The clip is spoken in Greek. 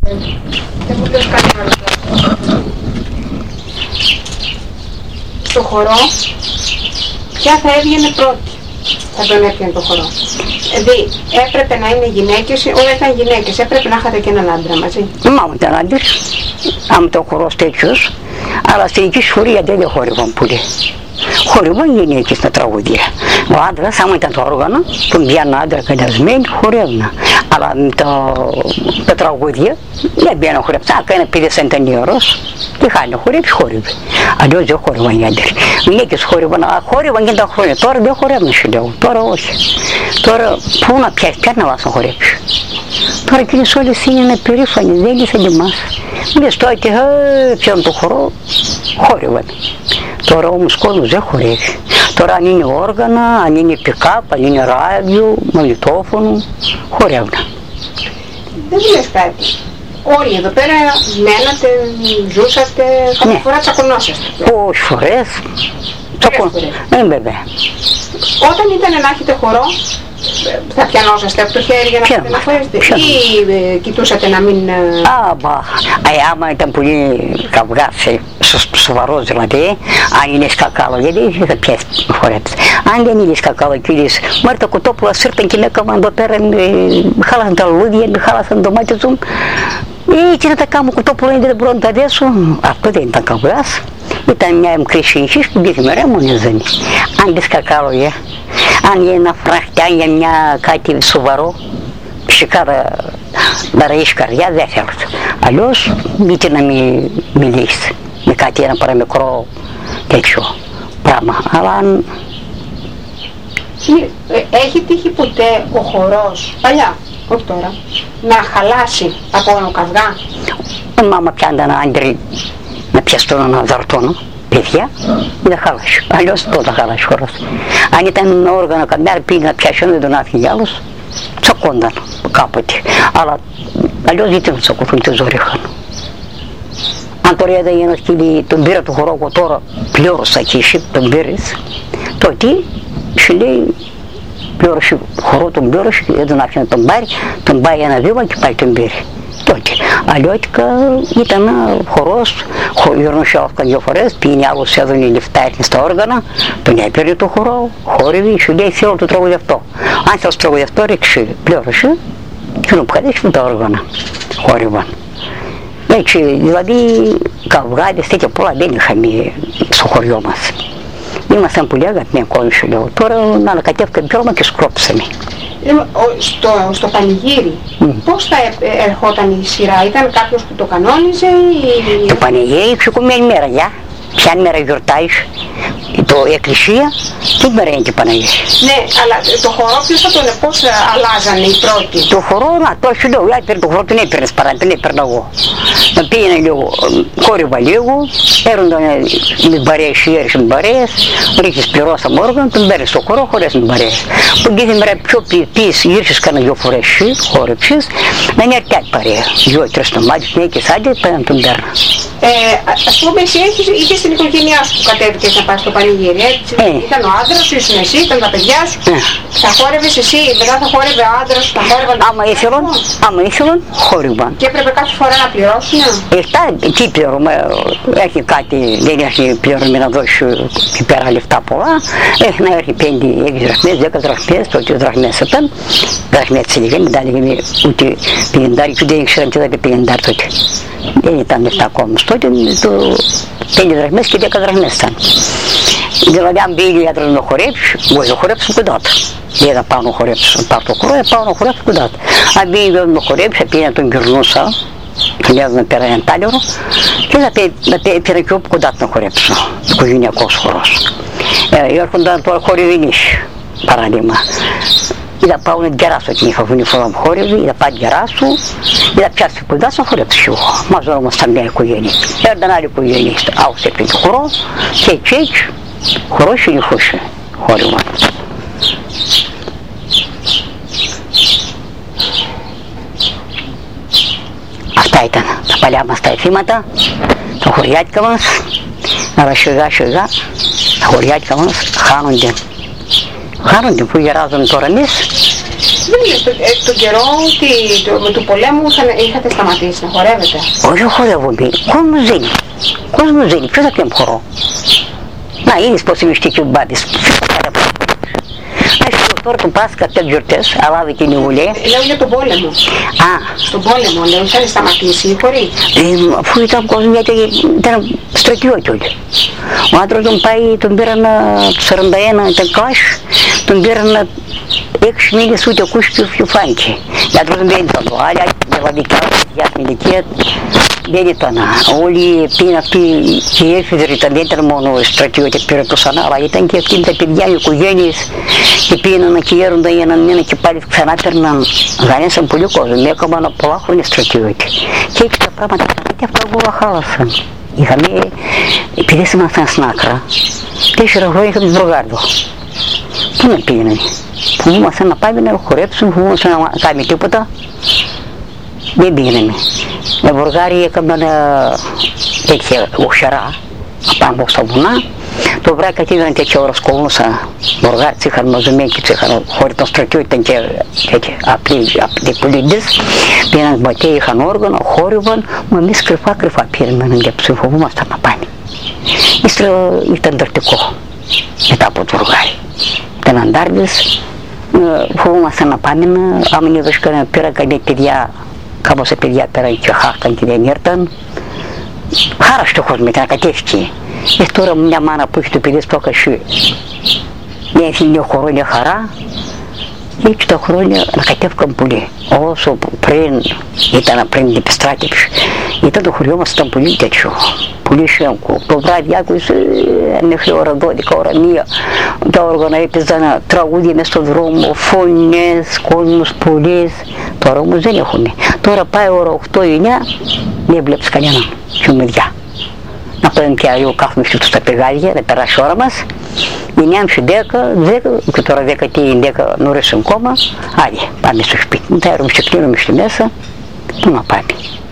Δεν μου λες κάτι άλλο. Στο χορό, ποια θα έβγαινε πρώτη, θα τον έπιανε το χορό. Δηλαδή, έπρεπε να είναι γυναίκες, όλα ήταν γυναίκες, έπρεπε να είχατε και έναν άντρα μαζί. Μάμα ήταν άντρας, άμα το χορός τέτοιος, αλλά στην εκεί σχολεία δεν χόρευαν πολύ. Χορεύαν γυναίκες στα τραγούδια. Ο άντρας, άμα ήταν το όργανο, τον πιάνε άντρα κατασμένοι, χορεύουν. Αλλά τα τραγούδια δεν πιάνε χορεύουν. Αν ένα παιδί σαν ήταν νεαρός, τι χάνει να χορεύει, χορεύει. Αλλιώς δεν χορεύαν οι άντρες. Γυναίκες χορεύαν και τα χρόνια. Τώρα δεν χορεύουν, σου λέω. Τώρα όχι. Τώρα πού να πιάσει, ποια να βάζει να χορεύει. Τώρα εκείνες όλες είναι περήφανοι, δεν είναι σαν εμάς. Λες τότε, πιάνουν το χορό, χόρευαν. Τώρα όμως κόσμος δεν χορεύει. Τώρα αν είναι όργανα, αν είναι pick-up, αν είναι ράδιο, μαγνητόφωνο, χορεύουν. Δεν μου λες κάτι. Όλοι εδώ πέρα μένατε, ζούσατε, κάποια φορά τσακωνόσαστε. Όχι φορές. Βέβαια. Όταν ήταν να έχετε χορό, θα πιανόσαστε από το χέρι για να πάτε να χορεύετε ή κοιτούσατε να μην... Άμα ήταν πολύ καυγάς, σοβαρός δηλαδή, αν είναι σκακάλο, γιατί θα πιάσει να χορέψει. Αν δεν είναι σκακάλο και λες, Μάρτα Κοτόπουλα σύρταν και έκαναν εδώ πέρα, χάλασαν τα λουλούδια, χάλασαν το μάτι του, ή τι να τα κάνω Κοτόπουλα, δεν μπορώ να τα δέσω, αυτό δεν ήταν καυγάς. Ήταν μια μικρή σύγχυση που δείχνει ρε μου είναι ζώνη. Αν δεν σκακάλογε, αν είναι ένα φραχτιά για μια κάτι σοβαρό, φυσικά να ρίξεις καρδιά δεν θέλω. Αλλιώς μήτε να μην μιλήσεις με κάτι ένα παραμικρό τέτοιο πράγμα. Αλλά αν... Έχει τύχει ποτέ ο χορός, παλιά, όχι τώρα, να χαλάσει από ένα καυγά? Μάμα πιάντα ένα άντρι να πιαστούν να δαρτώνω, παιδιά, δεν χάλασε. Αλλιώς τότε χάλασε χορός. Αν ήταν όργανο καμιά πήγε να πιάσει, δεν τον άφηνε για άλλους, τσακώνταν κάποτε. Αλλά αλλιώς δεν τον τσακωθούν, τον ζόριχαν. Αν τώρα είδα ένα σκύλι, τον πήρα του χορό, εγώ τώρα πλήρωσα εκεί, τον πήρες, τότε σου λέει, πλήρωσε χορό, τον πλήρωσε, δεν τον άφηνε να τον πάρει, τον πάει ένα βήμα και πάλι τον πήρε. Τότε. Αλλιώτικα ήταν χορός, γυρνούσαν δύο φορές, πήγαινε άλλος έδωνε λεφτά, έρθει στα όργανα, τον έπαιρνε το χορό, χόρευε, σου λέει θέλω το τραγούδι αυτό. Αν θέλεις τραγούδι αυτό ρίξε, πλήρωσε, και να πχαδίξουν τα όργανα, χόρευαν. Έτσι, δηλαδή καυγάδες τέτοια πολλά δεν είχαμε στο χωριό μας. Ήμασταν πολύ αγαπημένοι κόσμοι, σου λέω. Τώρα να ανακατεύκαμε πέρμα και σκρόψαμε. Στο πανηγύρι, πώς θα ερχόταν η σειρά, ήταν κάποιος που το κανόνιζε ή... Το πανηγύρι ξεκομμένη μέρα, για. Ποια μέρα γιορτάζεις, το εκκλησία, τι μέρα είναι το πανηγύρι. Ναι, αλλά το χορό ποιος θα τον πώς αλλάζανε οι πρώτοι. Το χορό, να το σου λέω, έπαιρνε το χορό, τον έπαιρνες παρά, τον έπαιρνα εγώ. Να πήγαινε λίγο, χόρευα λίγο, έρχονταν με μπαρές, έρχεσαι με μπαρές, ρίχνεις πληρώσαμε όργανο, τον παίρνεις στο χορό, χωρές με μπαρές. Που την μέρα πιο πεις, γύρισες κανένα δυο φορές, χόρεψες, να είναι αρκετά παρέα. Δυο-τρεις νομάδες, γυναίκες άντρες, πέρα να τον παίρνα. Ας πούμε, εσύ είχες την οικογένειά σου που κατέβηκες να πας στο πανηγύρι, έτσι. Ήταν ο άντρας σου, ήσουν εσύ, ήταν τα παιδιά σου. Θα χόρευες εσύ, μετά θα χόρευε ο άντρας σου, θα χόρευαν τα παιδιά σου. Άμα ήθελαν, χόρευαν. Και έπρεπε κάθε φορά να πληρώσουν. Τι πληρώμα, έχει κάτι, δεν έχει πληρωμή να δώσει εκεί πέρα λεφτά πολλά. Έχει να έρθει 5-6 δραχμές, 10 δραχμές, τότε δραχμές ήταν. Δραχμές έλεγε, μετά έλεγε ούτε 50, και δεν ήξεραν τι θα πει 50 τότε. Δεν ήταν λεφτά ακόμα. Τότε το 5 δραχμές και 10 δραχμές ήταν. Δηλαδή αν πήγε η άντρας να χορέψει, εγώ θα χορέψω κοντά του. Δεν θα πάω να χορέψω, πάρω το χορό, θα πάω να χορέψω κοντά του. Αν πήγε να χορέψει, πήγε να τον γυρνούσα, τον έδωνα πέρα ένα τάλιρο και θα πήρα και όπου κοντά του να χορέψω, οικογενειακός χορός. Έρχονταν τώρα χορευινείς, παράδειγμα. Ή θα πάω να γεράσω την είχα βγει φορά μου χόρευε, ή θα πάω να γεράσω, ή θα πιάσω κοντά σου να χορέψω εγώ. Μαζόμασταν μια οικογένεια. Έρθαν άλλη οικογένεια, άουσε πριν το χορό, και έτσι, χορός ή χούσε, χόρευα. Αυτά ήταν τα παλιά μας τα εθήματα, τα χωριάτικα μας, αλλά σιγά σιγά τα χωριάτικα μας χάνονται. Χάνονται που γεράζουν τώρα εμείς, Δεν λες, τον καιρό του πολέμου είχατε σταματήσει να χορεύετε? Όχι, χορεύουμε. Κόσμος ζήνει. Ποιος θα πιέμε χορό? Να, είδες πως είναι και ο μπάτης. Τώρα τον Πάσχα τέτοιες γιορτές, αλλά και η Ουλέ. Λέω για τον πόλεμο. Στον πόλεμο, λέω, είχαν σταματήσει οι χωρί. Αφού ήταν κόσμο, γιατί ήταν στρατιώτη όλοι. Ο άντρας τον πάει, τον πήραν το 41, ήταν κλάσ, τον πήραν 6 μήνες ούτε ακούς και φάνηκε. Γιατί δεν ήταν το άλλα, δηλαδή ясный δεν ήταν. Όλοι πήγαν αυτοί και οι έφηβοι, δεν ήταν μόνο οι στρατιώτες πυρετούσαν, αλλά ήταν και αυτοί τα παιδιά, οι οικογένειες και πήγαιναν να κιέρονται έναν μήνα και πάλι ξανά παίρναν. Γανέσαν πολύ κόσμο, έκαναν πολλά χρόνια στρατιώτες. Και έτσι τα πράγματα και αυτά όλα χάλασαν. Είχαμε, επειδή ήμασταν στην άκρα, 4 χρόνια είχαμε Βουργάρδο. Πού να πήγαιναν? Φοβούμασταν να πάμε να χορέψουν, φοβούμασταν να κάνουμε τίποτα. Δεν πήγαιναμε. Με Βουργάρι έκαναν τέτοια οχερά απάνω στα βουνά. Το βράδυ κατήγαν τέτοια ώρα σκολνούσα. Βουργάρις είχαν μαζομένκες, είχαν χώροι των στρατιώτων και τέτοια απλοί πολίτες. Πήγαιναν μπατέ, είχαν όργανα, χόρευαν, μα εμείς κρυφά πήγαιναμε να διαψούμε, φοβούμασταν να πάνε. Ύστερα ήταν τερτικό μετά από το Βουργάρι. Ήταν αντάρτες, φοβούμασταν να πάμε, άμα είδες πήραν κανένα παιδιά. Κάπως οι παιδιά πέραν και χάχταν και δεν ήρθαν. Χάρασε το κόσμο, ήταν ακατεύκη. Τώρα μια μάνα που έχει το παιδί στο κασί, μια 9 χρόνια χαρά, έτσι τα χρόνια ακατεύκαν πολύ. Όσο πριν ήταν πριν την επιστράτευση, ήταν το χωριό μας ήταν πολύ τέτοιο, πολύ σιόγκο. Το βράδυ άκουσε μέχρι ώρα 12, ώρα 1, τα όργανα έπαιζαν τραγούδια μες στον δρόμο, φωνές, κόσμος, πολλές. Τώρα όμως δεν έχουμε. Τώρα πάει ώρα 8-9, δεν βλέπεις κανέναν χιουμιδιά. Να πάμε και αλλιώ κάθομαι στα πηγάδια, να περάσει ώρα μας. 9.30-10 και τώρα 10 νωρίς ακόμα, άλλοι πάμε στο σπίτι. Μετά έρχομαι και κλείνουμε στη μέσα, πού να πάμε.